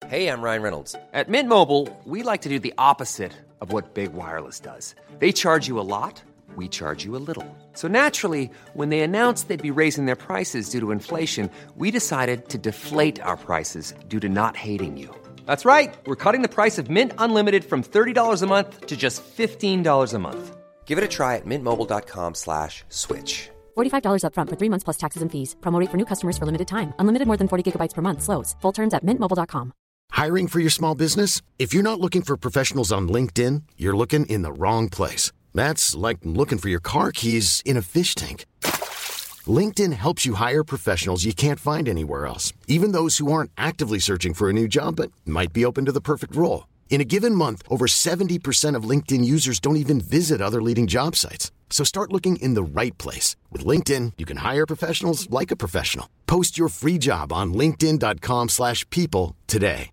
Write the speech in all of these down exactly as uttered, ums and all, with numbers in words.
Hey, I'm Ryan Reynolds. At Mint Mobile, we like to do the opposite of what Big Wireless does. They charge you a lot, we charge you a little. So naturally, when they announced they'd be raising their prices due to inflation, we decided to deflate our prices due to not hating you. That's right. We're cutting the price of Mint Unlimited from thirty dollars a month to just fifteen dollars a month. Give it a try at mintmobile.com slash switch. forty-five dollars up front for three months plus taxes and fees. Promo rate for new customers for limited time. Unlimited more than forty gigabytes per month slows. Full terms at mint mobile dot com. Hiring for your small business? If you're not looking for professionals on LinkedIn, you're looking in the wrong place. That's like looking for your car keys in a fish tank. LinkedIn helps you hire professionals you can't find anywhere else, even those who aren't actively searching for a new job but might be open to the perfect role. In a given month, over seventy percent of LinkedIn users don't even visit other leading job sites. So start looking in the right place. With LinkedIn, you can hire professionals like a professional. Post your free job on linkedin.com slash people today.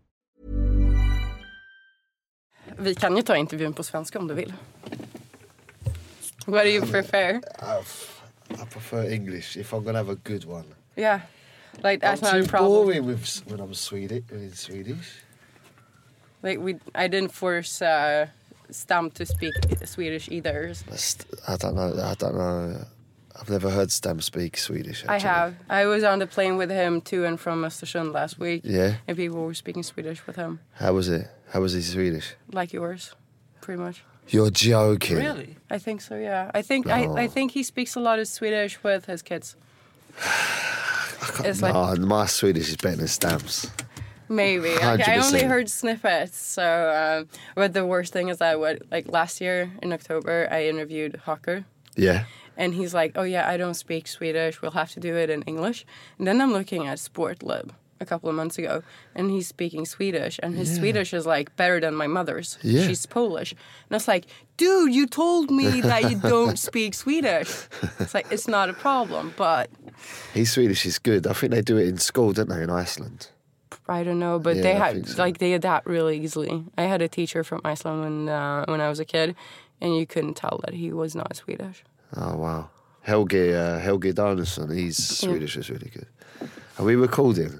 Vi kan ju ta intervjun på svenska om du vill. What do you prefer? I, I prefer English if I'm gonna have a good one. Yeah, like that's I'm not too a problem. boring with when I'm Swedish. In Swedish. Like we, I didn't force uh, Stam to speak Swedish either. I don't know. I don't know. I've never heard Stam speak Swedish. Actually. I have. I was on the plane with him to and from Östersund last week. Yeah. And people were speaking Swedish with him. How was it? How was he Swedish? Like yours, pretty much. You're joking. Really? I think so. Yeah. I think no. I, I think he speaks a lot of Swedish with his kids. It's no, like, my Swedish is better than Stam's. Maybe. Okay, I only heard snippets. So, um, but the worst thing is that what, like last year in October, I interviewed Hawker. Yeah. And he's like, "Oh yeah, I don't speak Swedish. We'll have to do it in English." And then I'm looking at Sportlib a couple of months ago, and he's speaking Swedish, and his yeah. Swedish is like better than my mother's. Yeah. She's Polish, and I was like, "Dude, you told me that you don't speak Swedish." It's like it's not a problem, but his Swedish is good. I think they do it in school, don't they, in Iceland? I don't know, but yeah, they I had so. like they adapt really easily. I had a teacher from Iceland when uh, when I was a kid, and you couldn't tell that he was not Swedish. Oh wow, Helge uh, Helge Danielsson, he's yeah. Swedish is really good. Are we recording?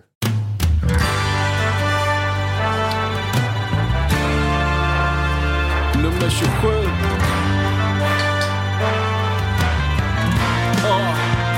Nummer tjugosju. Oh.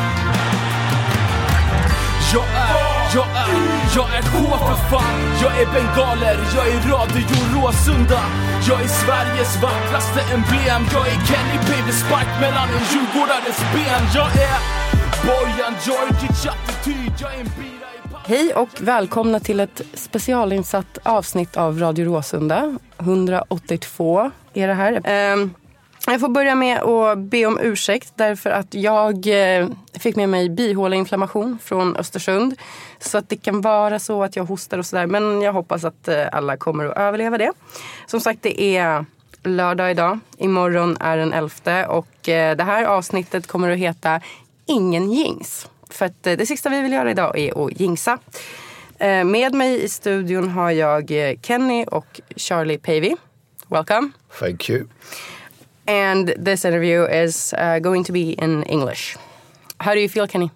Jag är, jag är, jag är K för fan. Jag är bengaler, jag är Radio Råsunda. Jag är Sveriges vackraste emblem. Jag är Kenny Baby Spike mellan en djurgårdares ben. Jag är Bojan Djordjic attityd. Jag är en bira i pass. Hej och välkomna till ett specialinsatt avsnitt av Radio Råsunda. hundraåttiotvå är det här. Um, jag får börja med att be om ursäkt därför att jag uh, fick med mig bihåleinflammation från Östersund. Så att det kan vara så att jag hostar och sådär. Men jag hoppas att uh, alla kommer att överleva det. Som sagt, det är lördag idag. Imorgon är den elfte. Och uh, det här avsnittet kommer att heta Ingen Jinx. För att uh, det sista vi vill göra idag är att jinxa. Uh, med mig i studion har jag uh, Kenny och Charlie Pavey. Welcome. Thank you. And this interview is uh, going to be in English. How do you feel, Kenny?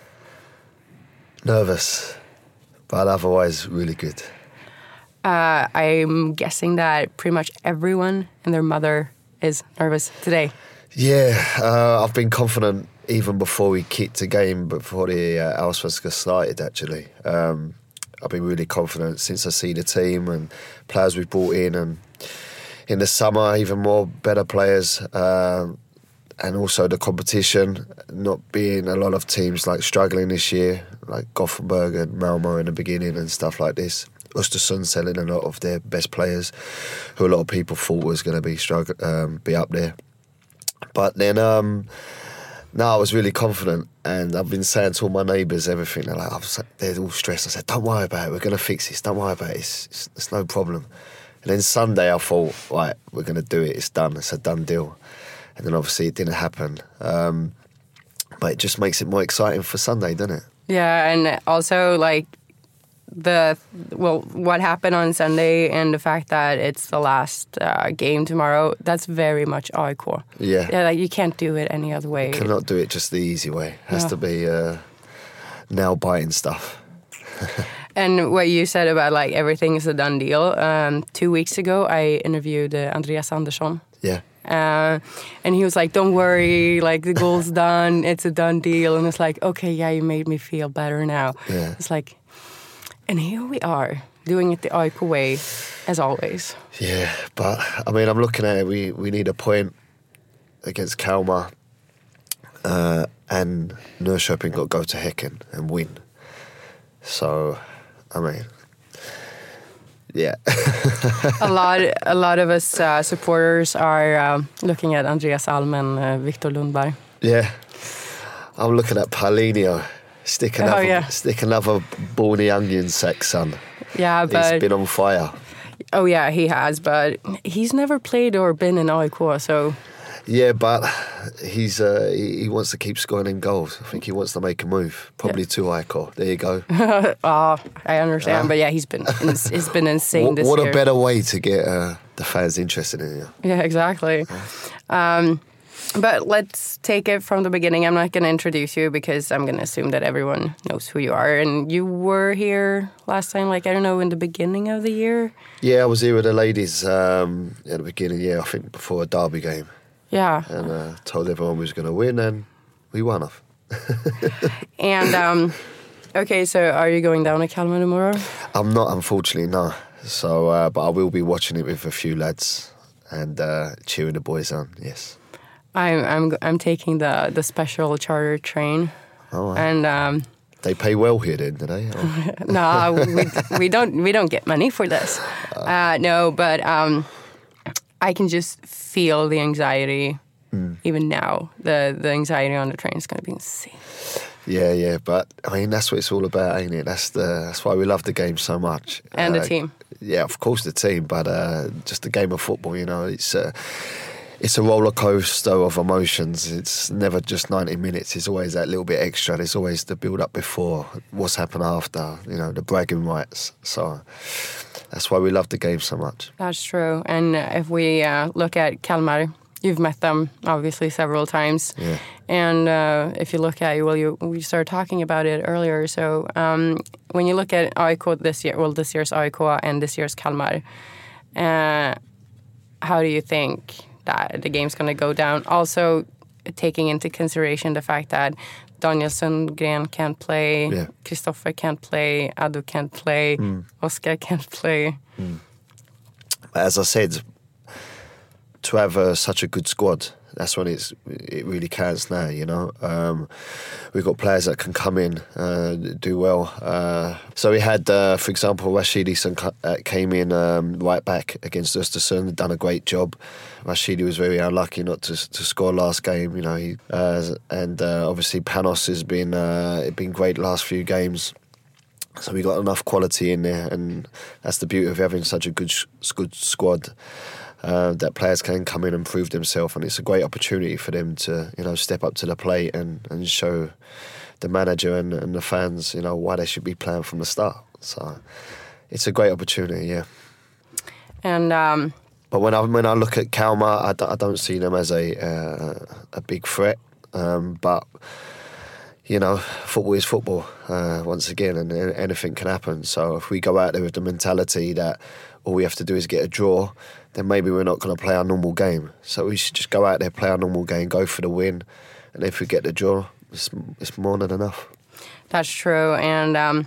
Nervous, but otherwise really good. Uh, I'm guessing that pretty much everyone and their mother is nervous today. Yeah, uh, I've been confident even before we kicked the game, before the uh, Allsvenskan started actually. Um, I've been really confident since I see the team and players we've brought in, and in the summer even more better players, um, and also the competition, not being a lot of teams like struggling this year, like Gothenburg and Malmö in the beginning and stuff like this. Östersund selling a lot of their best players, who a lot of people thought was going to be struggle, um, be up there. But then, um, no, I was really confident, and I've been saying to all my neighbours everything. They're like, I was, they're all stressed. I said, "Don't worry about it. We're going to fix this. Don't worry about it. It's, it's, it's no problem." And then Sunday, I thought, right, we're going to do it. It's done. It's a done deal. And then obviously it didn't happen. Um, but it just makes it more exciting for Sunday, doesn't it? Yeah, and also like the well, what happened on Sunday and the fact that it's the last uh, game tomorrow. That's very much A I K. Yeah, yeah, like you can't do it any other way. You cannot do it just the easy way. It has no. to be uh, nail biting stuff. And what you said about like everything is a done deal. Um, two weeks ago, I interviewed uh, Andreas Andersson. Yeah. Uh, and he was like, don't worry, like the goal's done, it's a done deal. And it's like, okay, yeah, you made me feel better now. Yeah. It's like, and here we are, doing it the A I K way, as always. Yeah, but I mean, I'm looking at it, we, we need a point against Kalmar, uh, and Norrköping got to go to Häcken and win. So, I mean... Yeah. a lot a lot of us uh, supporters are uh, looking at Andreas Alm and uh, Victor Lundberg. Yeah. I'm looking at Paulinho. Stick another, oh, yeah. stick another ball in the onion sack, son. Yeah, but... He's been on fire. Oh, yeah, he has, but he's never played or been in A I K, so... Yeah, but he's uh, he, he wants to keep scoring in goals. I think he wants to make a move, probably yeah. to A I K. There you go. Oh, I understand, uh, but yeah, he's been he's been insane what, this what year. What a better way to get uh, the fans interested in you. Yeah, exactly. Um, but let's take it from the beginning. I'm not going to introduce you because I'm going to assume that everyone knows who you are. And you were here last time, like, I don't know, in the beginning of the year? Yeah, I was here with the ladies um, at the beginning, yeah, I think before a derby game. Yeah. And uh, told everyone we was going to win, and we won off. And, um, okay, so are you going down to Kalmar tomorrow? I'm not, unfortunately, no. So, uh, but I will be watching it with a few lads and uh, cheering the boys on, yes. I'm I'm I'm taking the, the special charter train. Oh, wow. And... Um, they pay well here then, do they? Oh. No, we, we, don't, we don't get money for this. Uh, no, but... Um, I can just feel the anxiety, mm. even now. The the anxiety on the train is going to be insane. Yeah, yeah, but I mean that's what it's all about, ain't it? That's the that's why we love the game so much. And uh, the team. Yeah, of course the team, but uh, just the game of football. You know, it's uh, it's a roller coaster of emotions. It's never just ninety minutes. It's always that little bit extra. There's always the build up before, what's happened after. You know, the bragging rights. So. That's why we love the game so much. That's true. And if we uh, look at Kalmar, you've met them obviously several times. Yeah. And uh, if you look at, well, you we started talking about it earlier. So um, when you look at A I K this year, well, this year's A I K and this year's Kalmar, uh, how do you think that the game's going to go down? Also, taking into consideration the fact that Daniel Sundgren can't play, yeah. Kristoffer can't play, Adu can't play, mm. Oscar can't play. Mm. As I said, to have uh, such a good squad, that's when it's it really counts now, you know. Um, we've got players that can come in, uh, do well. Uh, so we had, uh, for example, Rashidi came in um, right back against Östersund, done a great job. Rashidi was very unlucky not to to score last game, you know. He, uh, and uh, obviously Panos has been uh, been great last few games. So we got enough quality in there, and that's the beauty of having such a good good squad. Uh, that players can come in and prove themselves, and it's a great opportunity for them to, you know, step up to the plate and, and show the manager and, and the fans, you know, why they should be playing from the start. So it's a great opportunity, yeah. And um, but when I when I look at Kalmar, I, d- I don't see them as a uh, a big threat. Um, but you know, football is football uh, once again, and anything can happen. So if we go out there with the mentality that all we have to do is get a draw, then maybe we're not going to play our normal game. So we should just go out there, play our normal game, go for the win. And if we get the draw, it's, it's more than enough. That's true. And um,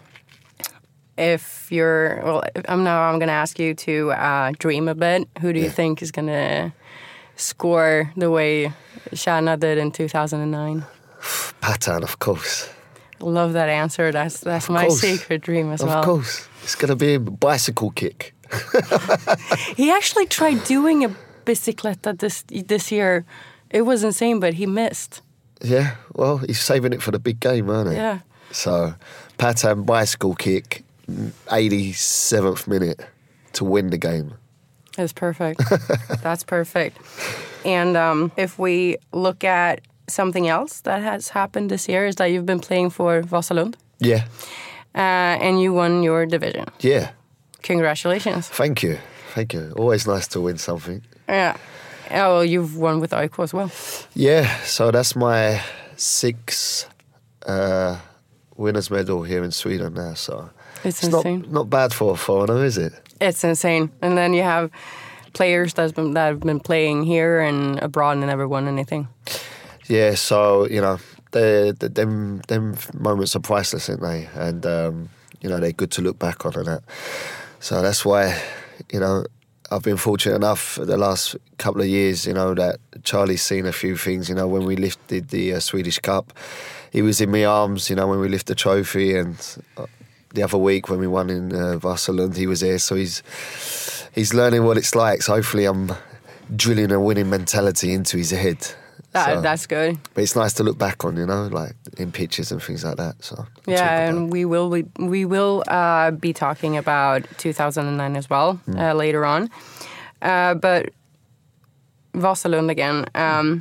if you're, well, I'm now I'm going to ask you to uh, dream a bit. Who do you yeah. think is going to score the way Kärna did in two thousand nine? Patan, of course. Love that answer. That's that's of my course. secret dream as of well. Of course. It's going to be a bicycle kick. He actually tried doing a bicicleta this this year. It was insane, but he missed. Yeah, well, he's saving it for the big game, aren't he? Yeah. So, Patan bicycle kick, eighty-seventh minute to win the game. That's perfect. That's perfect. And um, if we look at something else that has happened this year, is that you've been playing for Vasalund. Yeah. Uh, and you won your division. Yeah. Congratulations. Thank you. Thank you. Always nice to win something. Yeah. Oh, well, you've won with A I K as well. Yeah, so that's my sixth uh, winner's medal here in Sweden now. So It's, it's insane. Not, not bad for a foreigner, is it? It's insane. And then you have players that's been, that have been playing here and abroad and never won anything. Yeah, so, you know, they, they, them, them moments are priceless, aren't they? And, um, you know, they're good to look back on and that. So that's why, you know, I've been fortunate enough the last couple of years, you know, that Charlie's seen a few things. You know, when we lifted the uh, Swedish Cup, he was in my arms, you know, when we lifted the trophy. And uh, the other week when we won in uh, Vasalund, he was there. So he's he's learning what it's like. So hopefully I'm drilling a winning mentality into his head. That, so, that's good. But it's nice to look back on, you know, like in pictures and things like that. So yeah, and we will we, we will uh, be talking about two thousand nine as well mm. uh, later on. Uh, but Vasalund again. Um,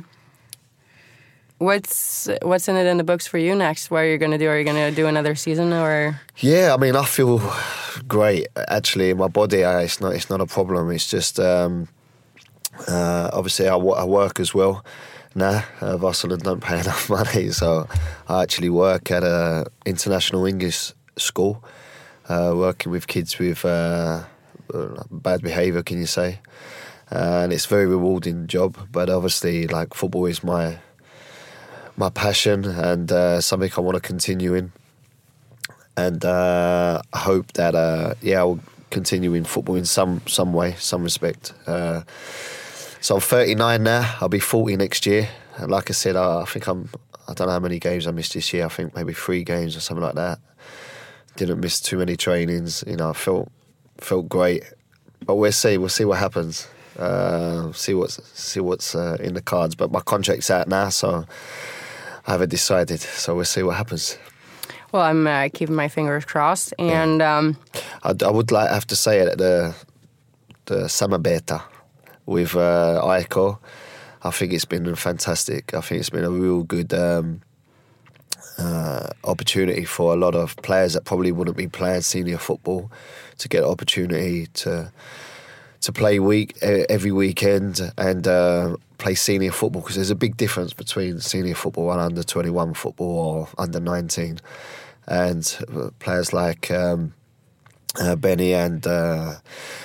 what's what's in it in the books for you next? What are you going to do? Are you going to do another season or? Yeah, I mean, I feel great actually. My body, I, it's not it's not a problem. It's just um, uh, obviously I, I work as well. Nah, uh, Vasalund don't pay enough money, so I actually work at a international English school, uh, working with kids with uh, bad behaviour, can you say? Uh, and it's a very rewarding job, but obviously, like, football is my my passion and uh, something I want to continue in. And uh, I hope that, uh, yeah, I'll continue in football in some some way, some respect. Uh, So I'm thirty-nine now. I'll be forty next year. And like I said, I, I think I'm. I don't know how many games I missed this year. I think maybe three games or something like that. Didn't miss too many trainings. You know, I felt felt great. But we'll see. We'll see what happens. Uh, see what's see what's uh, in the cards. But my contract's out now, so I haven't decided. So we'll see what happens. Well, I'm uh, keeping my fingers crossed, and yeah. um, I, I would like have to say it the the Samarbeta with uh, I C O. I think it's been fantastic. I think it's been a real good um, uh, opportunity for a lot of players that probably wouldn't be playing senior football to get an opportunity to to play week every weekend and uh, play senior football, because there's a big difference between senior football and under twenty-one football or under nineteen. And players like um, uh, Benny and uh,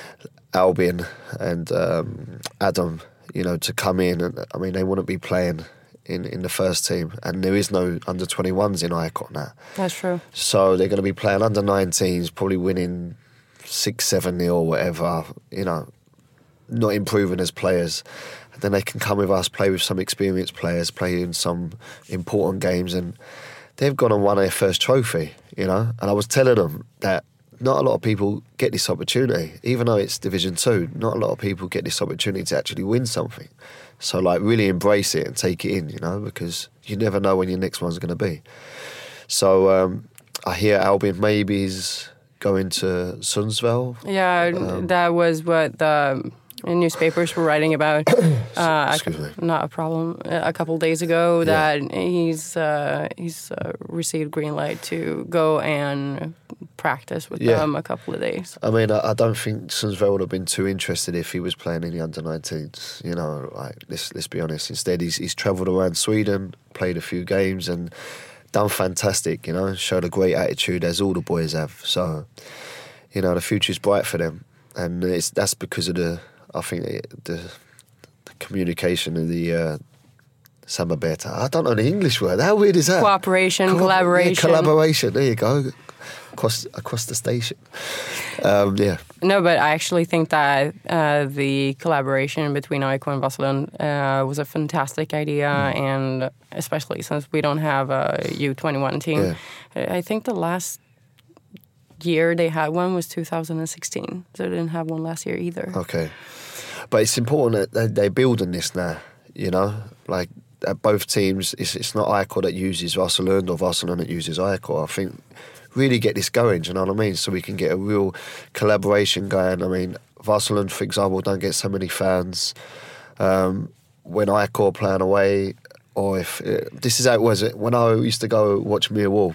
Albin and um, Adam, you know, to come in, and I mean, they wouldn't be playing in, in the first team, and there is no under twenty-ones in I C O now. That's true. So they're going to be playing under nineteens, probably winning six, seven nil or whatever, you know, not improving as players. And then they can come with us, play with some experienced players, play in some important games, and they've gone and won their first trophy, you know. And I was telling them that not a lot of people get this opportunity, even though it's Division Two. Not a lot of people get this opportunity to actually win something. So, like, really embrace it and take it in, you know, because you never know when your next one's going to be. So, um, I hear Albin maybe is going to Sundsvall. Yeah, um, that was what the newspapers were writing about. Uh, excuse me. Not a problem. A couple of days ago, that yeah. he's uh, he's uh, received green light to go and practice with yeah. them a couple of days. I mean, I, I don't think Sundsvall would have been too interested if he was playing in the under nineteens. You know, like let's let's be honest. Instead, he's he's travelled around Sweden, played a few games, and done fantastic. You know, showed a great attitude, as all the boys have. So, you know, the future's bright for them, and it's that's because of the. I think the, the, the communication and the uh, samarbete. I don't know the English word. How weird is that? Cooperation, Co- collaboration. Yeah, collaboration. There you go. Across across the station. Um, yeah. No, but I actually think that uh, the collaboration between I C O and Vasalund uh, was a fantastic idea, mm. and especially since we don't have a U twenty-one team. Yeah. I think the last year they had one was two thousand sixteen, so they didn't have one last year either. Okay. But it's important that they're building this now, you know, like at both teams. It's, it's not I C O that uses Vasalund or Vasalund that uses I C O. I think really get this going, do you know what I mean? So we can get a real collaboration going. I mean, Vasalund, for example, don't get so many fans um, when I C O are playing away, or if uh, this is how it was. When I used to go watch Millwall,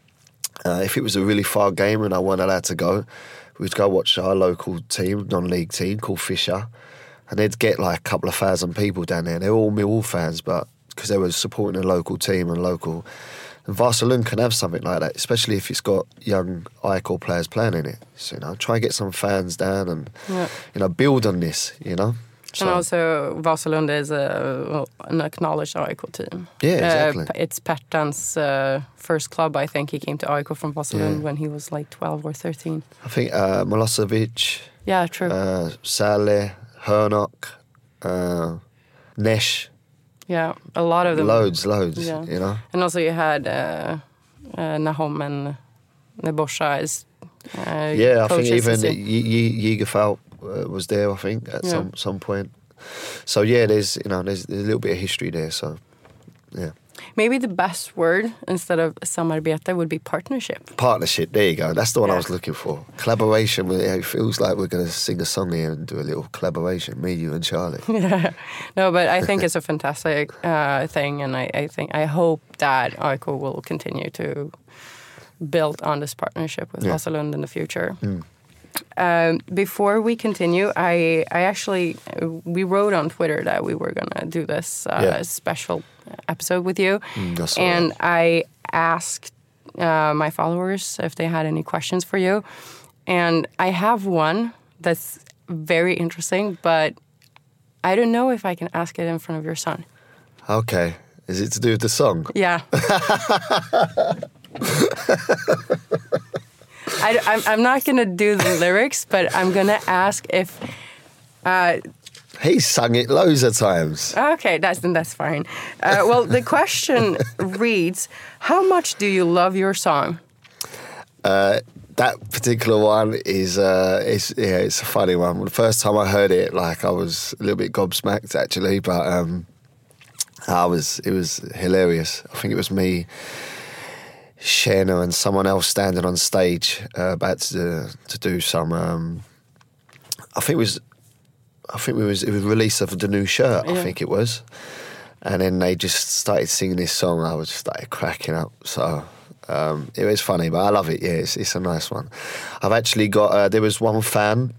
uh, if it was a really far game and I wasn't allowed to go, we'd go watch our local team, non-league team called Fisher. And they'd get like a couple of thousand people down there. They're all Millwall fans, but because they were supporting a local team and local And Vasalund can have something like that, especially if it's got young A I K players playing in it. So, you know, try and get some fans down and, yeah. you know, build on this, you know. So. And also, Vasalund is a, well, an acknowledged A I K team. Yeah, exactly. Uh, it's Pertan's uh, first club. I think he came to A I K from Vasalund yeah. when he was like twelve or thirteen. I think uh, Milosevic. Yeah, true. Uh, Saleh, Hernok, uh, Nesh. Yeah, a lot of them. Loads, loads, yeah. you know. And also you had uh, uh, Nahom and Nebosha as uh, yeah, I think even Jägerfeld uh, was there, I think, at yeah. some some point. So yeah, there's you know there's, there's a little bit of history there. So yeah. Maybe the best word instead of samarbete would be partnership. Partnership, there you go. That's the one yeah. I was looking for. Collaboration, it feels like we're going to sing a song here and do a little collaboration, me, you and Charlie. yeah. No, but I think it's a fantastic uh, thing, and I, I think I hope that A I K will continue to build on this partnership with yeah. Vasalund in the future. Mm. Um, before we continue, I, I actually, we wrote on Twitter that we were going to do this uh, yeah. special episode with you. Mm, and right. I asked uh, my followers if they had any questions for you. And I have one that's very interesting, but I don't know if I can ask it in front of your son. Okay. Is it to do with the song? Yeah. I, I'm, I'm not going to do the lyrics, but I'm going to ask if... Uh, He's sung it loads of times. Okay, that's that's fine. Uh, well, the question reads, how much do you love your song? Uh, that particular one is, uh, is, yeah, it's a funny one. The first time I heard it, like, I was a little bit gobsmacked, actually, but um, I was, it was hilarious. I think it was me, Shana, and someone else standing on stage uh, about to, to do some, um, I think it was... I think it was it was release of the new shirt, yeah. I think it was. And then they just started singing this song. I was just started cracking up. So um, it was funny, but I love it. Yeah, it's, it's a nice one. I've actually got, uh, there was one fan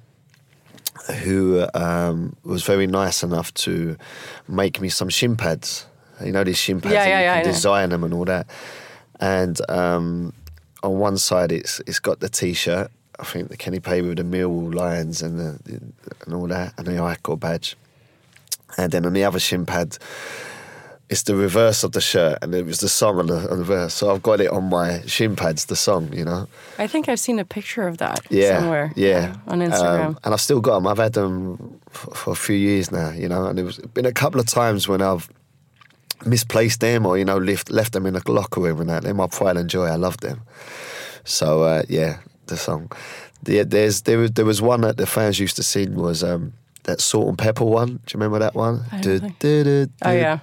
who um, was very nice enough to make me some shin pads. You know, these shin pads, yeah, yeah, you yeah, can design them and all that. And um, on one side, it's it's got the T-shirt. I think the Kenny Pavey with the Millwall Lions and the, and all that, and the A I K badge. And then on the other shin pad, it's the reverse of the shirt, and it was the song on the, on the reverse. So I've got it on my shin pads, the song, you know. I think I've seen a picture of that yeah, somewhere. Yeah, uh, on Instagram. Um, and I've still got them. I've had them for, for a few years now, you know. And there's been a couple of times when I've misplaced them or, you know, left, left them in the locker room and that. They're my pride and joy. I love them. So, uh, yeah. The song, the, there's there was there was one that the fans used to sing was um, that Salt and Pepper one. Do you remember that one? I don't think. Oh yeah.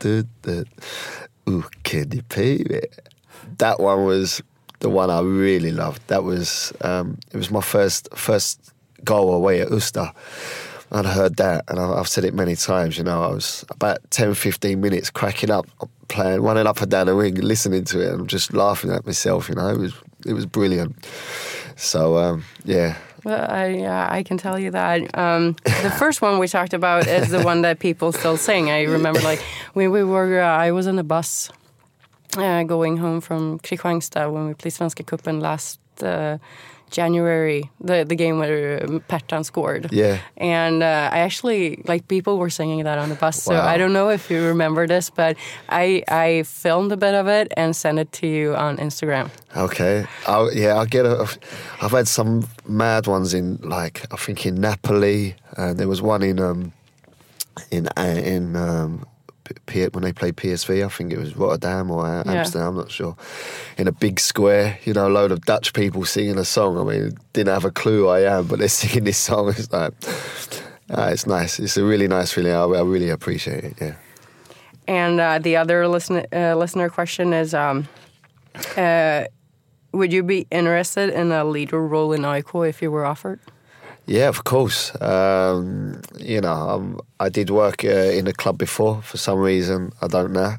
Ooh, Kenny Pavey. That one was the one I really loved. That was um, it was my first first goal away at Uster. I'd heard that, and I've said it many times. You know, I was about ten, fifteen minutes cracking up, playing, running up and down the ring, listening to it, and just laughing at myself. You know, it was it was brilliant. So um, yeah. Well, I yeah, I can tell you that um, the first one we talked about is the one that people still sing. I remember, like when we were, uh, I was on a bus uh, going home from Kristianstad when we played Svenska Cupen last. Uh, January, the the game where Pertan scored. Yeah. And uh, I actually, like, people were singing that on the bus. So wow. I don't know if you remember this, but I I filmed a bit of it and sent it to you on Instagram. Okay. I'll, yeah, I'll get a... I've had some mad ones in, like, I think in Napoli. And there was one in... Um, in in um, P- when they played P S V, I think it was Rotterdam or Amsterdam, yeah. I'm not sure. In a big square, you know, a load of Dutch people singing a song. I mean, didn't have a clue who I am, but they're singing this song. It's like, uh, it's nice. It's a really nice feeling. I, I really appreciate it, yeah. And uh, the other listen, uh, listener question is, um, uh, would you be interested in a leader role in A I K if you were offered? Yeah, of course. Um, you know, um, I did work uh, in a club before for some reason. I don't know.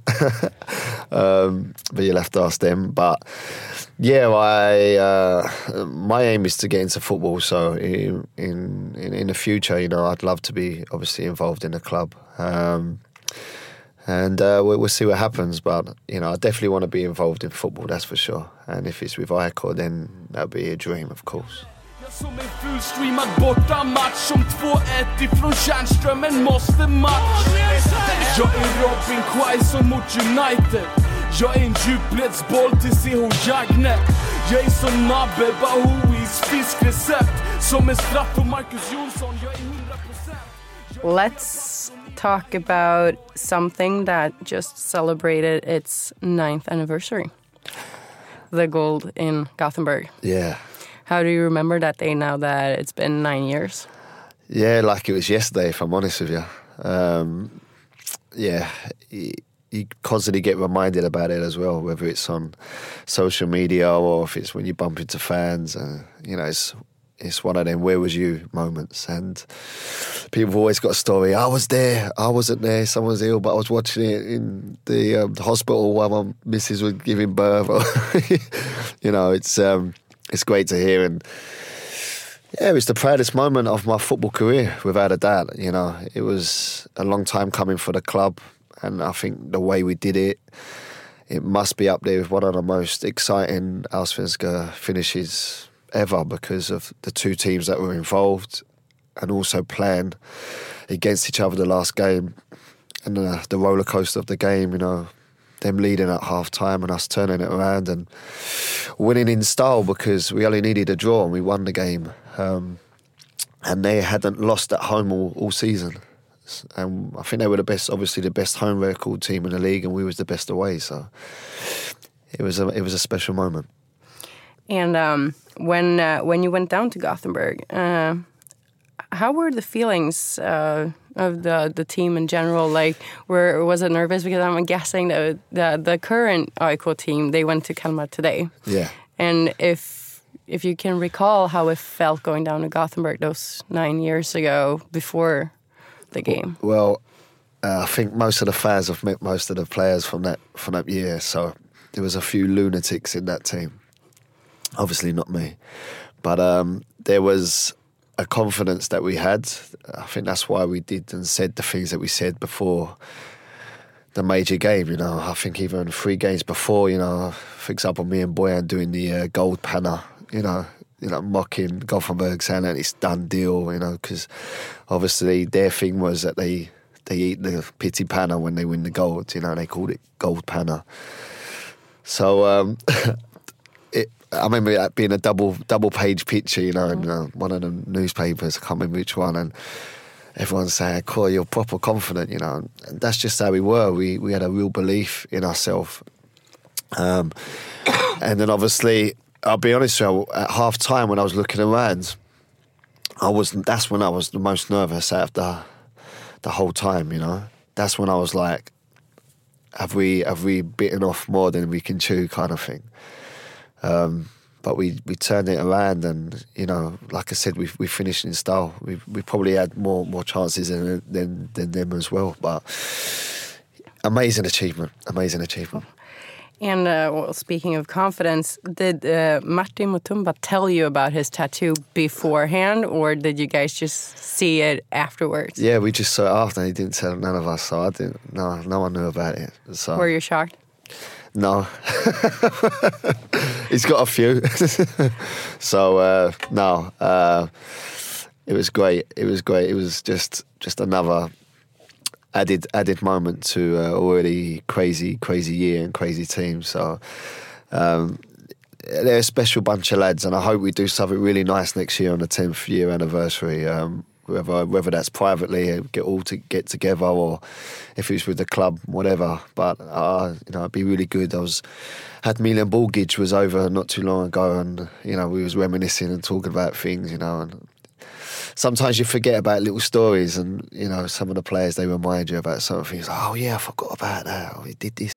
um, but you'll have to ask them. But yeah, I uh, my aim is to get into football. So in, in in the future, you know, I'd love to be obviously involved in a club. Um, And uh, we'll, we'll see what happens. But, you know, I definitely want to be involved in football, that's for sure. And if it's with I C O, then that'll be a dream, of course. Som en fullstreamad borta match som två ett ifrån Tjärnströmen måste match. Jag är Robin Quaison mot United. Jag är en djupledsboll till C H Jagne. Jag är som Nabbe Bahois fiskrecept. Som en straff för Marcus Jonsson. Jag är hundra procent. Let's talk about something that just celebrated its ninth anniversary. The gold in Gothenburg. Yeah. How do you remember that day now that it's been nine years? Yeah, like it was yesterday, if I'm honest with you. Um, yeah, you, you constantly get reminded about it as well, whether it's on social media or if it's when you bump into fans. Uh, you know, it's it's one of them where was you moments. And people have always got a story. I was there, I wasn't there, someone was ill, but I was watching it in the, um, the hospital while my missus was giving birth. You know, it's... Um, It's great to hear, and yeah, it was the proudest moment of my football career, without a doubt. You know, it was a long time coming for the club, and I think the way we did it, it must be up there with one of the most exciting Allsvenska finishes ever because of the two teams that were involved, and also playing against each other the last game, and the, the roller coaster of the game. You know, them leading at half time and us turning it around and winning in style because we only needed a draw and we won the game. Um, and they hadn't lost at home all, all season. And I think they were the best, obviously the best home record team in the league, and we was the best away. So it was a, it was a special moment. And um, when uh, when you went down to Gothenburg, uh, how were the feelings uh, of the the team in general? Like, were was it nervous? Because I'm guessing that the the current I C O team, they went to Kalmar today. Yeah. And if if you can recall how it felt going down to Gothenburg those nine years ago before the game. Well, uh, I think most of the fans have met most of the players from that from that year. So there was a few lunatics in that team. Obviously not me, but um, there was a confidence that we had. I think that's why we did and said the things that we said before the major game. You know, I think even three games before, you know, for example, me and Bojan doing the uh, gold panna, you know, you know, mocking Gothenburg, saying that it's done deal, you know, because obviously their thing was that they they eat the pity panna when they win the gold, you know, they called it gold panna. So um, it, I remember that being a double double page picture, you know, in uh, one of the newspapers, I can't remember which one, and everyone's saying, "Cool, you're proper confident," you know. And that's just how we were. We we had a real belief in ourselves. Um, and then obviously, I'll be honest with you, at half time when I was looking around, I was that's when I was the most nervous out of the the whole time, you know. That's when I was like, have we have we bitten off more than we can chew, kind of thing. Um, but we, we turned it around, and you know, like I said, we we finished in style. We we probably had more more chances than than than them as well. But amazing achievement, amazing achievement. And uh, well, speaking of confidence, did uh, Martin Mutumba tell you about his tattoo beforehand, or did you guys just see it afterwards? Yeah, we just saw it after. He didn't tell none of us, so I didn't. No, no one knew about it. So. Were you shocked? No. He's got a few. So, uh, no. Uh, it was great. It was great. It was just just another added added moment to uh, already crazy, crazy year and crazy team. So, um, they're a special bunch of lads, and I hope we do something really nice next year on the tenth year anniversary. Um, Whether, whether that's privately, get all to get together, or if it's with the club, whatever. But uh, you know, it'd be really good. I was had Milan Bulgic was over not too long ago, and you know, we was reminiscing and talking about things. You know, and sometimes you forget about little stories, and you know, some of the players, they remind you about certain things. Oh yeah, I forgot about that. Oh, we did this.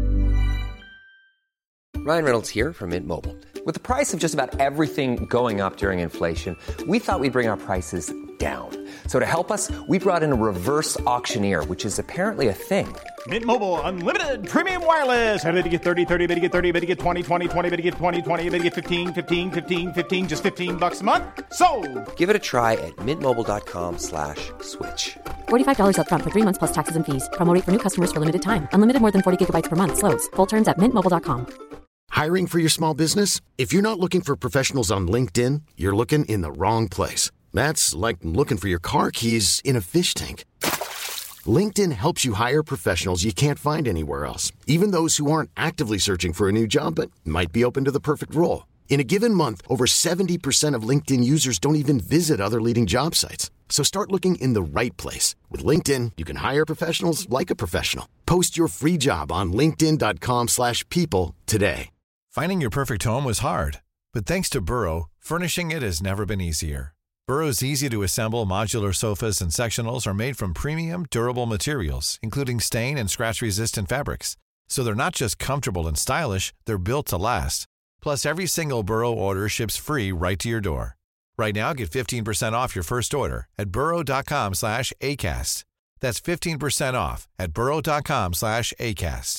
Ryan Reynolds here from Mint Mobile. With the price of just about everything going up during inflation, we thought we'd bring our prices down. So to help us, we brought in a reverse auctioneer, which is apparently a thing. Mint Mobile Unlimited Premium Wireless. How to get thirty, thirty, bit to get thirty, bit to get twenty, twenty, twenty, bit to get twenty, twenty, bit to get fifteen, fifteen, fifteen, fifteen, just fifteen bucks a month? Sold! Give it a try at mintmobile.com slash switch. forty-five dollars up front for three months plus taxes and fees. Promo rate for new customers for limited time. Unlimited more than forty gigabytes per month. Slows full terms at mint mobile dot com. Hiring for your small business? If you're not looking for professionals on LinkedIn, you're looking in the wrong place. That's like looking for your car keys in a fish tank. LinkedIn helps you hire professionals you can't find anywhere else, even those who aren't actively searching for a new job but might be open to the perfect role. In a given month, over seventy percent of LinkedIn users don't even visit other leading job sites. So start looking in the right place. With LinkedIn, you can hire professionals like a professional. Post your free job on linkedin.com slash people today. Finding your perfect home was hard, but thanks to Burrow, furnishing it has never been easier. Burrow's easy-to-assemble modular sofas and sectionals are made from premium, durable materials, including stain and scratch-resistant fabrics. So they're not just comfortable and stylish, they're built to last. Plus, every single Burrow order ships free right to your door. Right now, get fifteen percent off your first order at burrow.com slash ACAST. That's fifteen percent off at burrow.com slash ACAST.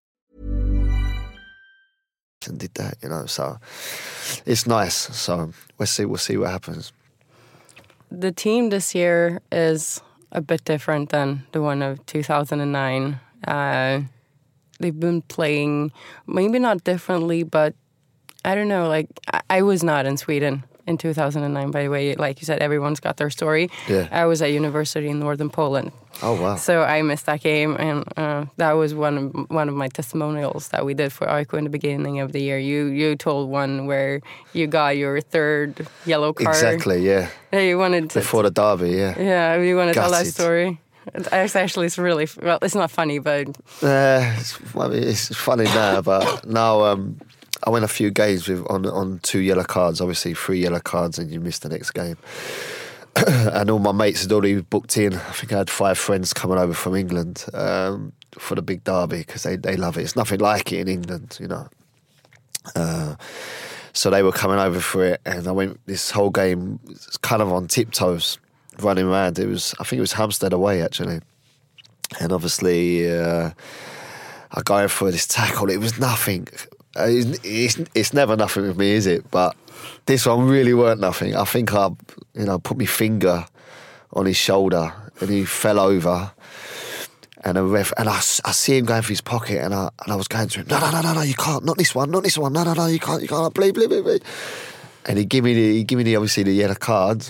And did that, you know, so it's nice. So we'll see, we'll see what happens. The team this year is a bit different than the one of two thousand nine. Uh, they've been playing, maybe not differently, but I don't know, like, I, I was not in Sweden in two thousand nine, by the way. Like you said, everyone's got their story. Yeah. I was at university in northern Poland. Oh, wow. So I missed that game, and uh, that was one of, one of my testimonials that we did for A I K in the beginning of the year. You you told one where you got your third yellow card. Exactly, yeah. Yeah, you wanted to, Before the derby, yeah. Yeah, you want to tell that Gutted. story? It's actually, it's really, well, it's not funny, but... Uh, it's, I mean, it's funny now, but now um, I went a few games with on on two yellow cards, obviously three yellow cards, and you missed the next game. And all my mates had already booked in. I think I had five friends coming over from England um, for the big derby because they, they love it. It's nothing like it in England, you know. Uh, so they were coming over for it, and I went this whole game kind of on tiptoes, running around. It was, I think it was Hampstead away actually, and obviously uh, I go in for this tackle. It was nothing. Uh, It's, it's, it's never nothing with me, is it? But this one really weren't nothing. I think I, you know, put my finger on his shoulder and he fell over. And the ref, and I, I see him going for his pocket, and I and I was going to him. No, no, no, no, no, you can't. Not this one. Not this one. No, no, no, you can't. You can't. Bleep, bleep, bleep, bleep. And he gave me the, he gave me the obviously the yellow card,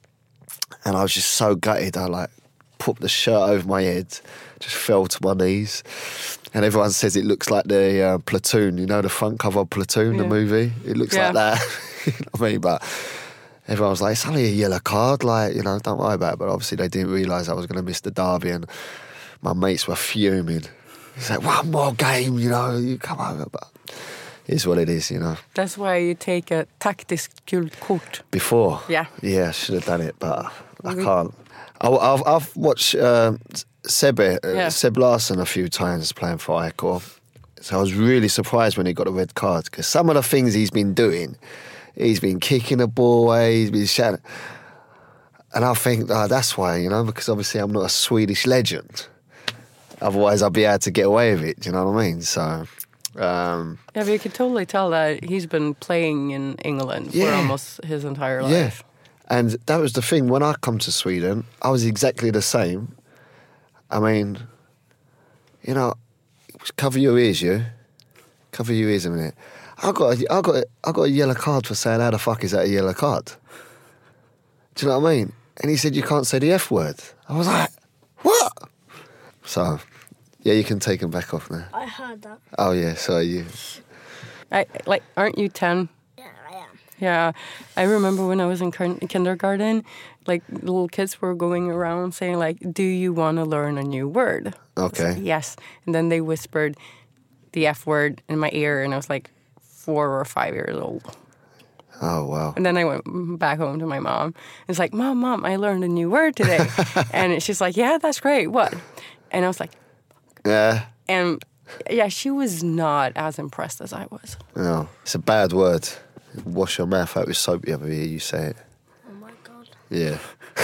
and I was just so gutted. I like put the shirt over my head, just fell to my knees. And everyone says it looks like the uh, Platoon, you know, the front cover of Platoon, yeah. The movie. It looks yeah. like that. You know what I mean? But everyone was like, it's only a yellow card, like, you know, don't worry about it. But obviously they didn't realise I was going to miss the derby, and my mates were fuming. It's like, one more game, you know, you come over. But it's what it is, you know. That's why you take a taktisk gult kort. Before? Yeah. Yeah, I should have done it, but I can't. I, I've, I've watched uh, Sebbe, uh, yeah. Seb Larsson a few times playing for A I K. So I was really surprised when he got a red card, because some of the things he's been doing, he's been kicking the ball away, he's been shouting. And I think, oh, that's why, you know, because obviously I'm not a Swedish legend. Otherwise I'd be able to get away with it, do you know what I mean? So... Um, yeah, but you could totally tell that he's been playing in England yeah. for almost his entire life. Yeah. And that was the thing, when I come to Sweden, I was exactly the same. I mean, you know, cover your ears, you. Cover your ears a minute. I got a, I got a, I got a yellow card for saying, how the fuck is that a yellow card? Do you know what I mean? And he said, you can't say the F word. I was like, what? So, yeah, you can take him back off now. I heard that. Oh, yeah, so you... I, like, aren't you ten? Yeah, I remember when I was in kindergarten, like, little kids were going around saying, like, do you want to learn a new word? Okay. Like, yes. And then they whispered the F word in my ear, and I was, like, four or five years old. Oh, wow. And then I went back home to my mom. It's like, Mom, Mom, I learned a new word today. And she's like, yeah, that's great. What? And I was like, yeah. And, yeah, she was not as impressed as I was. No, it's a bad word. Wash your mouth out with soap the other year, you say it. Oh my God. Yeah.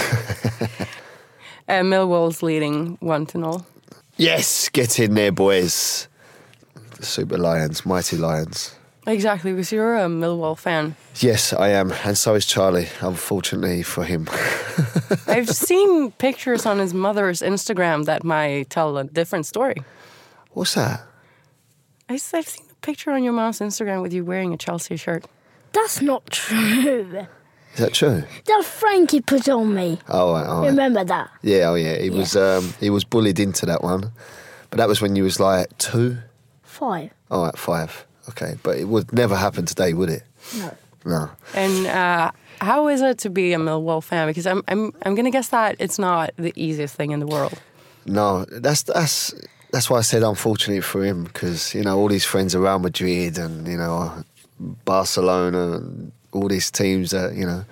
uh, Millwall's leading one to nil. Yes, get in there, boys. The Super Lions, mighty Lions. Exactly, because you're a Millwall fan. Yes, I am, and so is Charlie, unfortunately for him. I've seen pictures on his mother's Instagram that might tell a different story. What's that? I, I've seen a picture on your mom's Instagram with you wearing a Chelsea shirt. That's not true. Is that true? That Frankie put on me. Oh, right, oh, right. Remember that? Yeah, oh yeah. He Yeah. was um, he was bullied into that one, but that was when you was like two. Five. Oh, right, five. Okay, but it would never happen today, would it? No. No. And uh, how is it to be a Millwall fan? Because I'm I'm I'm gonna guess that it's not the easiest thing in the world. No, that's that's that's why I said unfortunate for him, because you know all these friends around Madrid and you know Barcelona and all these teams that you know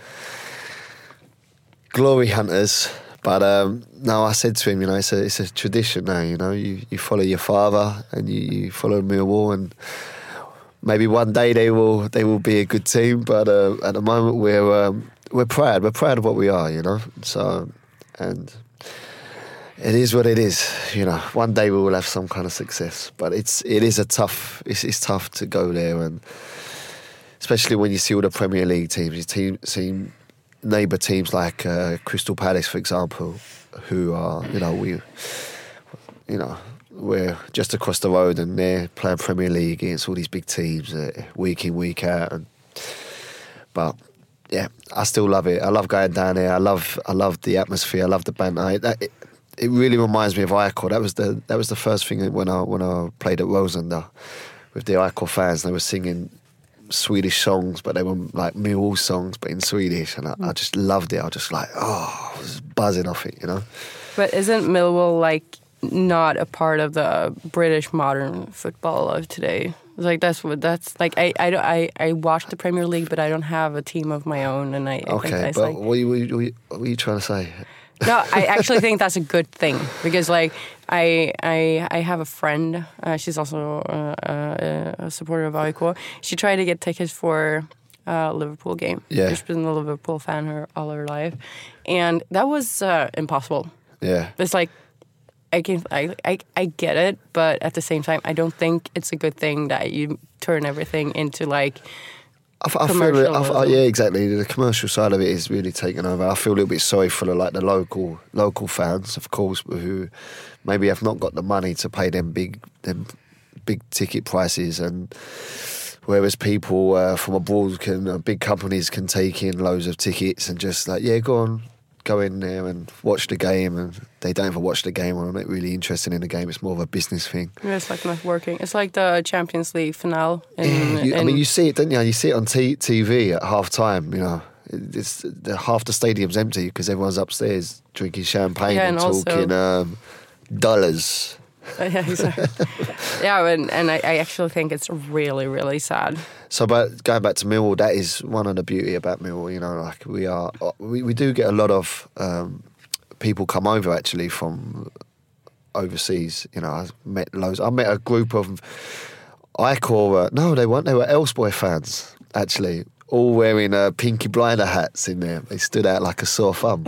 glory hunters. But um, no, I said to him, you know, it's a it's a tradition now. You know, you, you follow your father and you, you follow Millwall, and maybe one day they will they will be a good team. But uh, at the moment, we're um, we're proud. We're proud of what we are. You know, so and it is what it is. You know, one day we will have some kind of success. But it's it is a tough. It's, it's tough to go there, and especially when you see all the Premier League teams. You team see. Neighbour teams like uh, Crystal Palace, for example, who are, you know, we, you know, we're just across the road and they're playing Premier League against all these big teams uh, week in, week out. And, but yeah, I still love it. I love going down there. I love, I love the atmosphere. I love the banter. That, it, it really reminds me of Icor. That was the that was the first thing when I when I played at Rosenda with the Icor fans. They were singing Swedish songs, but they were like Millwall songs, but in Swedish, and I, I just loved it. I was just like, oh, I was buzzing off it, you know. But isn't Millwall like not a part of the British modern football of today? Like that's what that's like. I I I, I watch the Premier League, but I don't have a team of my own, and I, I okay. think that's But like, what, are you, what, are you, what are you trying to say? No, I actually think that's a good thing because, like, I I I have a friend. Uh, she's also uh, uh, a supporter of Icor. She tried to get tickets for a Liverpool game. Yeah, she's been a Liverpool fan her all her life, and that was uh, impossible. Yeah, it's like I can I, I I get it, but at the same time, I don't think it's a good thing that you turn everything into like. I, I feel it, I, I, yeah, exactly. The commercial side of it is really taken over. I feel a little bit sorry for the, like the local local fans, of course, who maybe have not got the money to pay them big them big ticket prices, and whereas people uh, from abroad can, uh, big companies can take in loads of tickets and just like, yeah, go on, go in there and watch the game, and they don't even watch the game or are not really interested in the game. It's more of a business thing. Yeah, it's like networking. It's like the Champions League finale. In, yeah, you, in... I mean, you see it, don't you? You see it on t- TV at half time, you know. It's the, half the stadium's empty because everyone's upstairs drinking champagne yeah, and, and talking also... um, dollars. Uh, yeah, exactly. yeah, and, and I, I actually think it's really, really sad. So, but going back to Millwall, that is one of the beauty about Millwall. You know, like we are, we, we do get a lot of um, people come over actually from overseas. You know, I met loads. I met a group of Icor. Uh, no, they weren't. They were Elfsborg fans actually, all wearing uh, Pinky Blinder hats in there. They stood out like a sore thumb.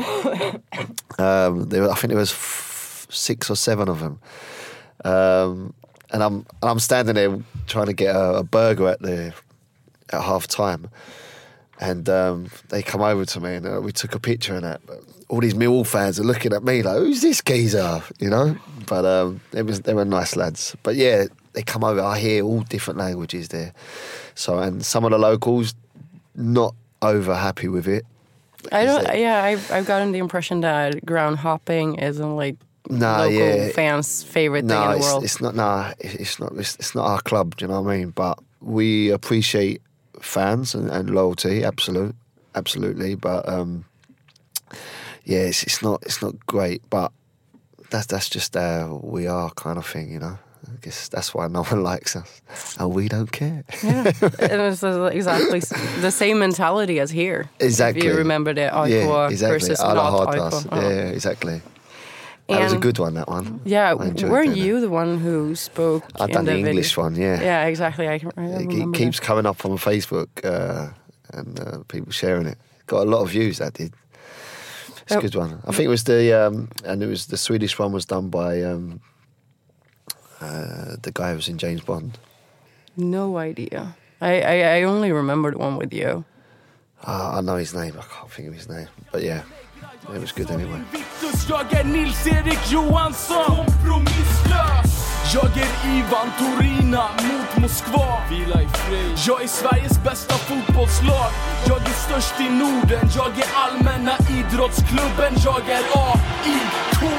um, there, were, I think there was f- six or seven of them. Um, and I'm I'm standing there trying to get a, a burger at the at half time, and um, they come over to me and uh, we took a picture and that. But all these Millwall fans are looking at me like, "Who's this geezer?" You know. But um, they was they were nice lads. But yeah, they come over. I hear all different languages there. So and some of the locals not over happy with it. I don't. It? Yeah, I've I've gotten the impression that ground hopping isn't like. Nah, local yeah. fans' favorite no, thing in the it's, world. it's not. Nah, it's not. It's, it's not our club. Do you know what I mean? But we appreciate fans and, and loyalty, absolute, absolutely. But um, yeah, it's, it's not. It's not great. But that's that's just how we are, kind of thing. You know. I guess that's why no one likes us, and we don't care. Yeah, and it's exactly the same mentality as here. Exactly. If you remember the Icor yeah, exactly. versus Alla not Hartas. Icor. Oh. Yeah, exactly. That and was a good one, that one. Yeah, were you it. the one who spoke I've in done the, the English video? one, yeah. Yeah, exactly. I, I it, it keeps that. coming up on Facebook uh, and uh, people sharing it. Got a lot of views, that did. It's a good one. I think it was the um, and it was the Swedish one was done by um, uh, the guy who was in James Bond. No idea. I, I, I only remember the one with you. Uh, I know his name. I can't think of his name. But yeah, it was good anyway. Jag är Nils-Erik Johansson, kompromisslös. Jag är Ivan Torina mot Moskva. Vila i fred. Jag är Sveriges bästa fotbollslag. Jag är störst i Norden. Jag är allmänna idrottsklubben. Jag är A I K.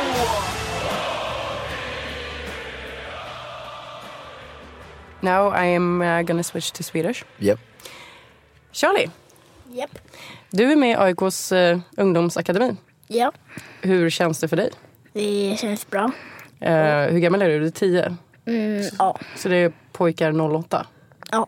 Now I am uh, gonna switch to Swedish. Yep. Charlie, Japp. du är med i A I K:s uh, ungdomsakademi. Ja, Hur känns det för dig? det känns bra. Uh, hur gammal är du? Du är tio. Mm, ja. Så det är pojkar noll åtta. Ja.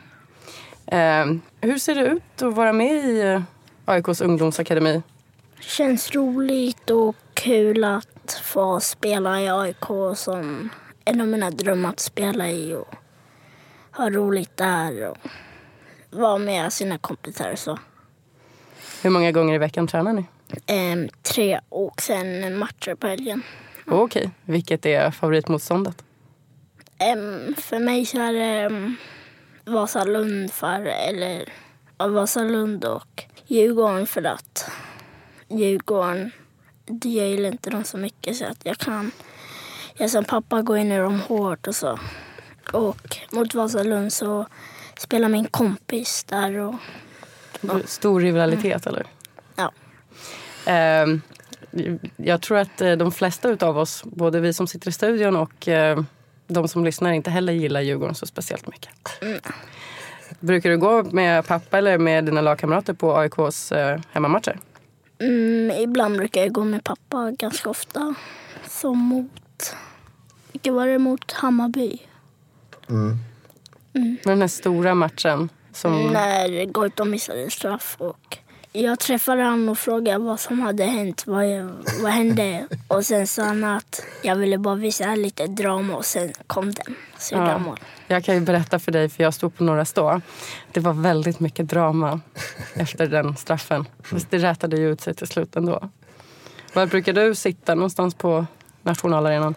Uh, hur ser det ut att vara med i uh, A I K:s ungdomsakademi? Känns roligt och kul att få spela i A I K som en av mina drömmar att spela i och ha roligt där och vara med sina kompisar. Så. Hur många gånger i veckan tränar ni? Ehm, tre och sen matcher på helgen. Mm. Okej, okay. Vilket är favoritmotståndet? Ehm, för mig så är det um, Vasalund för, eller ja, Vasalund och Djurgården för att Djurgården, det gillar inte dem så mycket så att jag kan, jag som pappa går in i dem hårt och så. Och mot Vasalund så spelar min kompis där och ja. Stor rivalitet mm. eller? Ja. Uh, jag tror att de flesta utav oss, både vi som sitter i studion och uh, de som lyssnar, inte heller gillar Djurgården så speciellt mycket. Mm. Brukar du gå med pappa eller med dina lagkamrater på A I K:s uh, hemmamatcher? Mm, ibland brukar jag gå med pappa ganska ofta. Som mot, vilka var det mot Hammarby? Mm. Mm. Den här stora matchen som... När Goitom missade en straff och jag träffade han och frågade vad som hade hänt, vad, vad hände. Och sen sa han att jag ville bara visa lite drama och sen kom den. Så ja. mål. Jag kan ju berätta för dig, för jag stod på Norra Stå. Det var väldigt mycket drama efter den straffen. Fast det rätade ju ut sig till slut ändå. Var brukar du sitta någonstans på nationalarenan?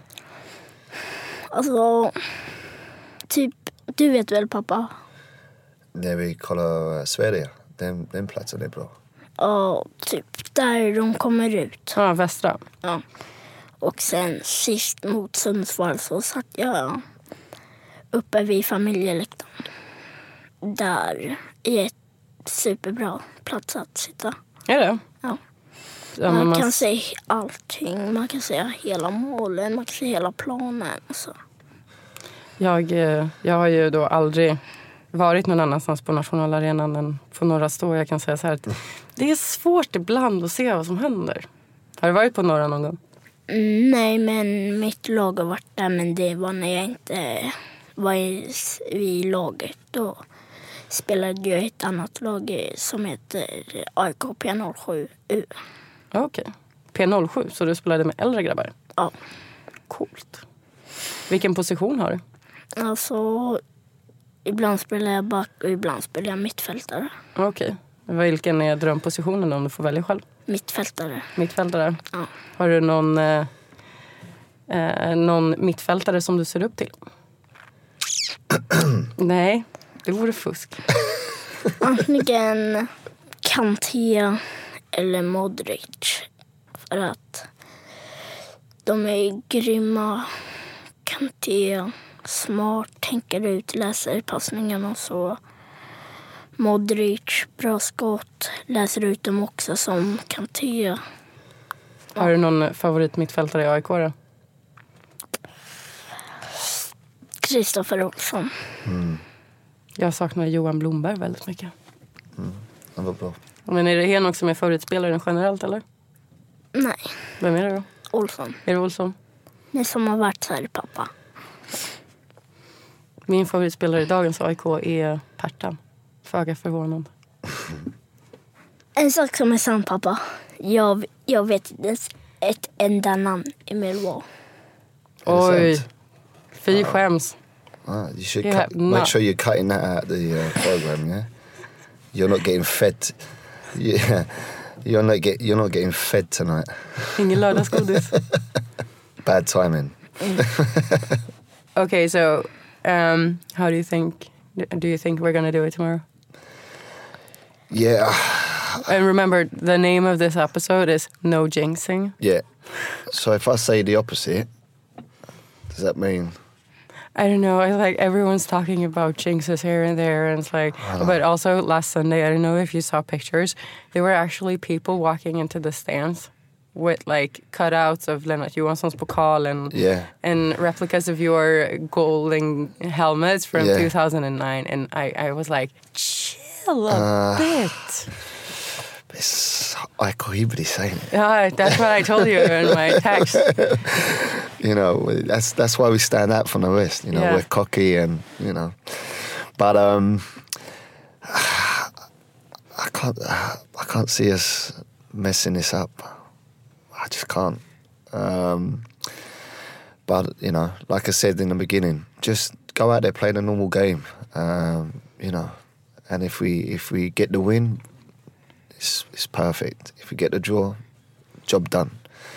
Alltså, typ, du vet väl pappa? När vi kollar Sverige, den, den platsen är bra. Ja, typ där de kommer ut. Ja, västra. Ja. Och sen sist mot Sundsvall så satt jag uppe vid familjeläktaren. Där är ett superbra plats att sitta. Är det? Ja. Ja, man, man kan se allting. Man kan se hela målen. Man kan se hela planen. Så. Jag, jag har ju då aldrig varit någon annanstans på nationalarenan än på Norra Stå. Jag kan säga så här att det är svårt ibland att se vad som händer. Har du varit på Norra någon gång? Mm, nej, men mitt lag har varit där. Men det var när jag inte var i, i laget. Då spelade jag ett annat lag som heter A I K P noll sju U. Okej. Okay. P noll sju, så du spelade med äldre grabbar? Ja. Coolt. Vilken position har du? Alltså, ibland spelar jag back och ibland spelar jag mittfältare. Okej. Okay. Vilken är drömpositionen om du får välja själv? Mittfältare. Mittfältare? Ja. Har du någon, eh, eh, någon mittfältare som du ser upp till? Nej, det vore fusk. Antingen Kanté eller Modric. För att de är grymma. Kanté, smart, tänker ut, läser passningarna och så. Modric, bra skott, läser ut dem också som Kanté. Ja. Har du någon favorit mittfältare i A I K då? Kristoffer Olsson. Mm. Jag saknar Johan Blomberg väldigt mycket. Mm. Han var bra. Men är det Henok som är favoritspelaren generellt eller? Nej. Vem är det då? Olsson. Är det Olsson? Det som har varit här, pappa. Min favoritspelare i dagens A I K är Pertan. Föga förvånande. En sak som är sann, pappa. Jag, jag vet inte ett enda namn i Millwall. Oj. Fy uh, skäms. Uh, you should cut, make sure you're cutting that out of the uh, program, yeah? You're not getting fed. Yeah. You're not get you're not getting fed tonight. Ingen lördagsgodis. Bad timing. Okay, so um, how do you think? Do you think we're gonna do it tomorrow? Yeah. And remember, the name of this episode is No Jinxing. Yeah. So if I say the opposite, does that mean? I don't know. I like everyone's talking about jinxes here and there, and it's like. But also last Sunday, I don't know if you saw pictures. There were actually people walking into the stands with like cutouts of Lennart Johansson's pokal and Yeah. and replicas of your golden helmets from Yeah. two thousand nine, and I I was like, chill a Uh, bit. It's aikohibris, ain't it? Yeah, that's what I told you in my text. You know, that's that's why we stand out from the rest. You know, Yeah. we're cocky and you know, but um, I can't I can't see us messing this up. I just can't. Um, but you know, like I said in the beginning, just go out there, play the normal game. Um, you know, and if we if we get the win, it's it's perfect. If we get the draw, job done.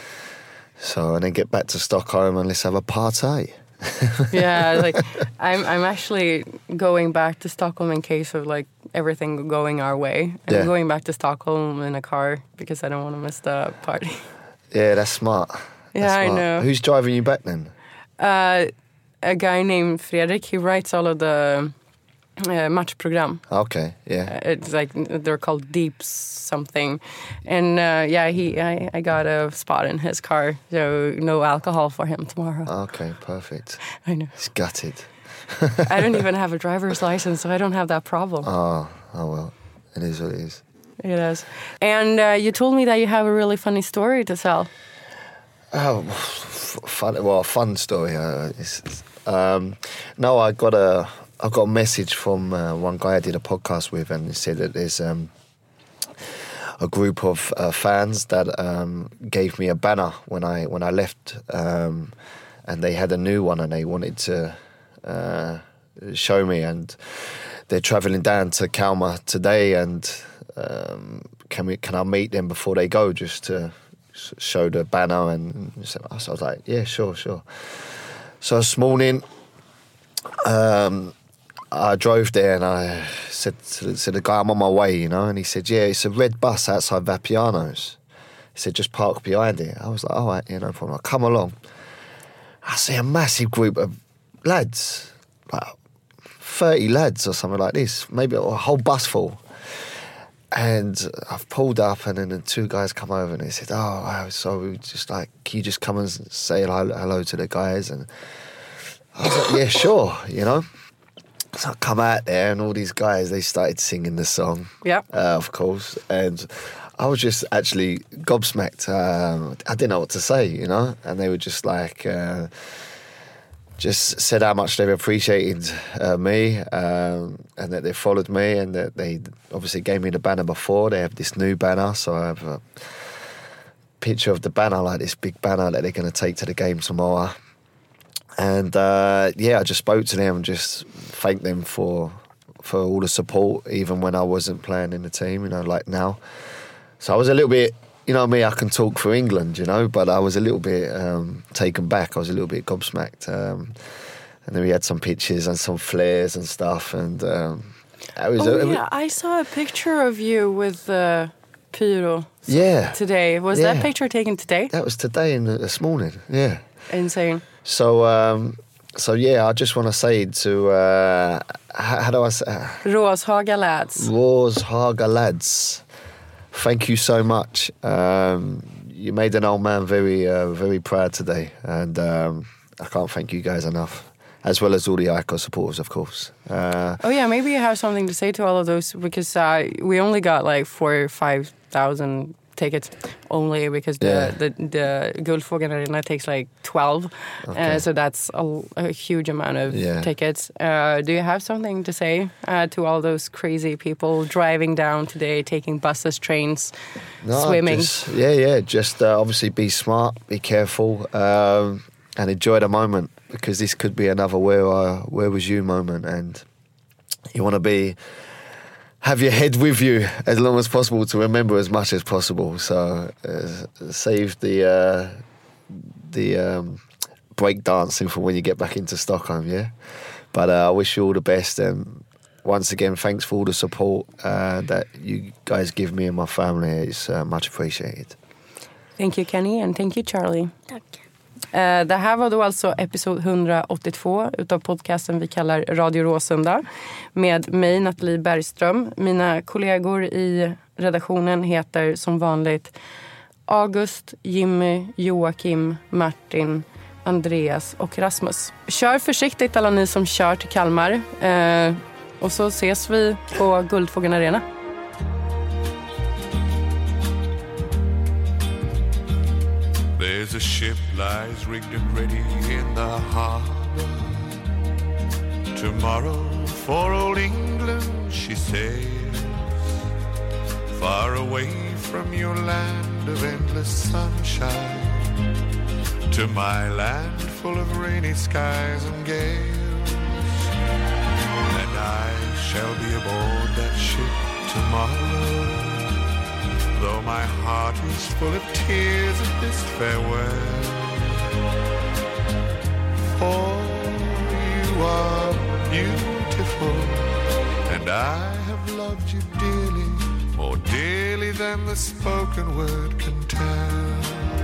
So and then get back to Stockholm and let's have a party. Yeah, like I'm I'm actually going back to Stockholm in case of like everything going our way. I'm Yeah. going back to Stockholm in a car because I don't want to miss the party. Yeah, that's smart. Yeah, That's I smart. know. Who's driving you back then? Uh, a guy named Fredrik, he writes all of the uh, matchprogram. Okay, yeah. Uh, It's like they're called Deep something, and uh, yeah, he I, I got a spot in his car, so no alcohol for him tomorrow. Okay, perfect. I know. He's gutted. I don't even have a driver's license, so I don't have that problem. Oh, oh well. It is what it is. It is. And uh, you told me that you have a really funny story to tell. Oh, f- fun. Well, a fun story. Uh, it's, it's, um, no, I got a I got a message from uh, one guy I did a podcast with, and he said that there's um, a group of uh, fans that um, gave me a banner when I when I left, um, and they had a new one, and they wanted to uh, show me, and they're travelling down to Kalmar today, and um, can we can I meet them before they go just to show the banner? And so I was like, yeah, sure, sure. So this morning, um, I drove there and I said to the, to the guy, I'm on my way, you know, and he said, yeah, it's a red bus outside Vapiano's. He said, just park behind it. I was like, all right, yeah, no problem. I come along. I see a massive group of lads, like thirty lads or something like this, maybe a whole bus full. And I've pulled up, and then the two guys come over and they said, oh, so we just like, can you just come and say hello, hello to the guys? And I was like, yeah, sure, you know. So I come out there, and all these guys, they started singing the song, Yeah. uh, of course. And I was just actually gobsmacked. Um, I didn't know what to say, you know. And they were just like, uh, just said how much they've appreciated uh, me, um, and that they followed me, and that they obviously gave me the banner before. They have this new banner, so I have a picture of the banner, like this big banner that they're going to take to the game tomorrow. And uh, yeah, I just spoke to them and just thanked them for for all the support, even when I wasn't playing in the team, you know, like now. So I was a little bit, you know me, I can talk for England, you know, but I was a little bit um, taken back. I was a little bit gobsmacked. Um, and then we had some pictures and some flares and stuff. And um, it was, Oh, it was, yeah, I saw a picture of you with uh, Pyro yeah, today. Was Yeah. that picture taken today? that was today and this morning. Yeah. Insane. So, um, so yeah, I just want to say to, uh, how, how do I say? Råshaga lads. Råshaga lads, thank you so much. Um, you made an old man very, uh, very proud today, and um, I can't thank you guys enough, as well as all the I C O supporters, of course. Uh, Oh yeah, maybe you have something to say to all of those, because uh, we only got like four or five thousand tickets only, because the Yeah. the, the Guldfågeln Arena takes like twelve, Okay. uh, so that's a, a huge amount of Yeah. tickets. Uh, do you have something to say uh, to all those crazy people driving down today, taking buses, trains, no, swimming? just- yeah, yeah. Just uh, obviously be smart, be careful, um, and enjoy the moment, because this could be another "Where uh, Where was you" moment, and you want to be have your head with you as long as possible to remember as much as possible. So uh, save the uh, the um, break dancing for when you get back into Stockholm, yeah? But uh, I wish you all the best, and once again, thanks for all the support uh, that you guys give me and my family. It's uh, much appreciated. Thank you Kenny and thank you Charlie. Tack. Uh, det här var då alltså episod hundraåttiotvå utav podcasten vi kallar Radio Råsunda med mig Nathalie Bergström. Mina kollegor i redaktionen heter som vanligt August, Jimmy, Joakim, Martin, Andreas och Rasmus. Kör försiktigt alla ni som kör till Kalmar uh, och så ses vi på Guldfågeln Arena. There's a ship lies rigged and ready in the harbor. Tomorrow for old England she sails, far away from your land of endless sunshine, to my land full of rainy skies and gales. And I shall be aboard that ship tomorrow, though my heart is full of tears at this farewell. For you are beautiful, and I have loved you dearly, more dearly than the spoken word can tell.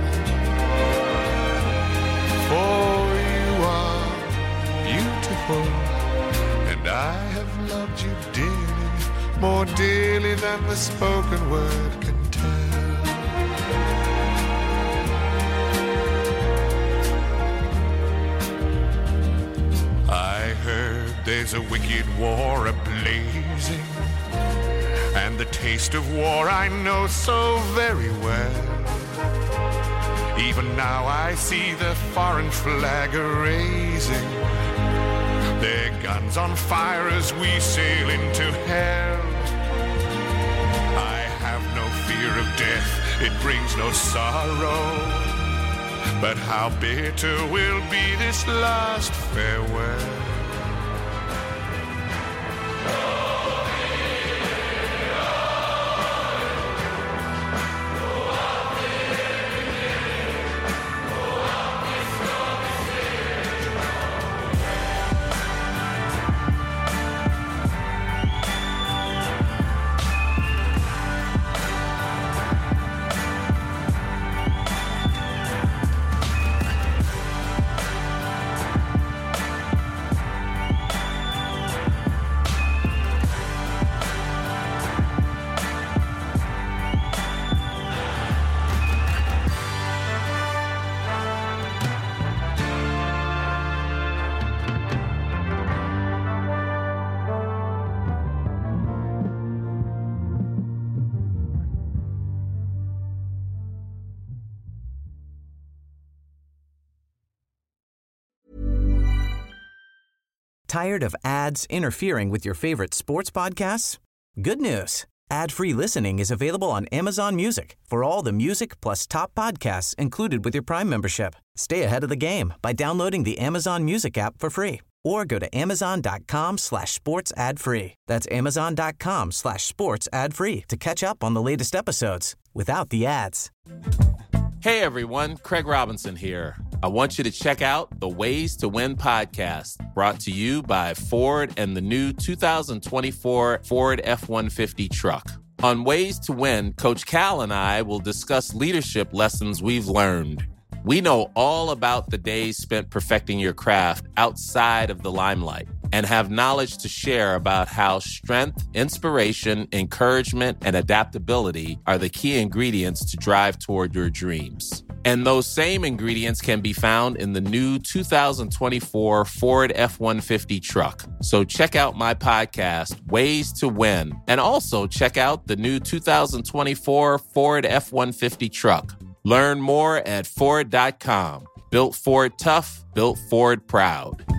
For you are beautiful, and I have loved you dearly, more dearly than the spoken word can tell. I heard there's a wicked war a-blazing, and the taste of war I know so very well. Even now I see the foreign flag a-raising, their guns on fire as we sail into hell. I have no fear of death, it brings no sorrow, but how bitter will be this last farewell. Tired of ads interfering with your favorite sports podcasts? Good news. Ad-free listening is available on Amazon Music for all the music plus top podcasts included with your Prime membership. Stay ahead of the game by downloading the Amazon Music app for free or go to amazon.com slash sports ad free. That's amazon.com slash sports ad free to catch up on the latest episodes without the ads. Hey everyone, Craig Robinson here. I want you to check out the Ways to Win podcast, brought to you by Ford and the new two thousand twenty-four Ford F one fifty truck. On Ways to Win, Coach Cal and I will discuss leadership lessons we've learned. We know all about the days spent perfecting your craft outside of the limelight and have knowledge to share about how strength, inspiration, encouragement, and adaptability are the key ingredients to drive toward your dreams. And those same ingredients can be found in the new two thousand twenty-four Ford F one fifty truck. So check out my podcast, Ways to Win, and also check out the new two thousand twenty-four Ford F one fifty truck. Learn more at Ford dot com. Built Ford tough, built Ford proud.